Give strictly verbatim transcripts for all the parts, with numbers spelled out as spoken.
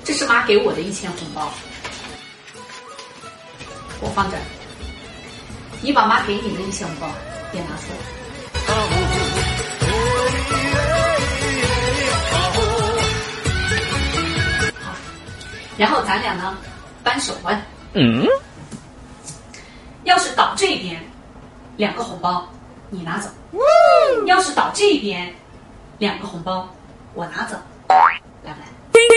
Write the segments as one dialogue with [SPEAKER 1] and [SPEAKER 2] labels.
[SPEAKER 1] 这是妈给我的一千红包，我放这儿。你把妈给你的一千红包也拿出来。好，然后咱俩呢扳手腕。嗯。要是倒这边，两个红包你拿走；要是倒这边，两个红包我拿走。来不来？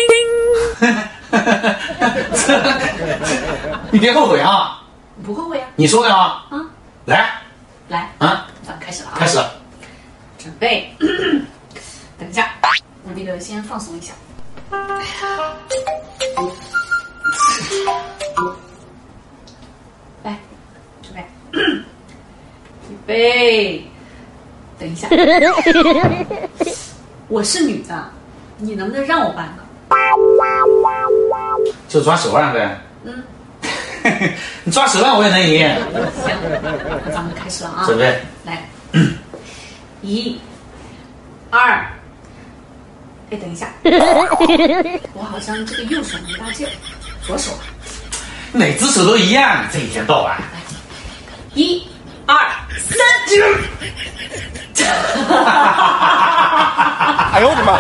[SPEAKER 2] 你别后悔啊！
[SPEAKER 1] 不后悔啊！
[SPEAKER 2] 你说的啊！
[SPEAKER 1] 啊，
[SPEAKER 2] 来
[SPEAKER 1] 来
[SPEAKER 2] 啊，
[SPEAKER 1] 咱们开始了啊！
[SPEAKER 2] 开始。
[SPEAKER 1] 准备。等一下，我那个先放松一下。来，准备。预备。等一下。我是女的，你能不能让我办呢？
[SPEAKER 2] 就抓手腕呗。
[SPEAKER 1] 嗯。
[SPEAKER 2] 你抓手腕我也能赢。
[SPEAKER 1] 行，那咱们开始了啊！
[SPEAKER 2] 准备。
[SPEAKER 1] 来。一。二，哎，等一下，我好像这个右手没大劲儿，左手啊。
[SPEAKER 2] 哪只手都一样，这一天到晚。
[SPEAKER 1] 一、二、三，
[SPEAKER 3] 哎呦我的妈！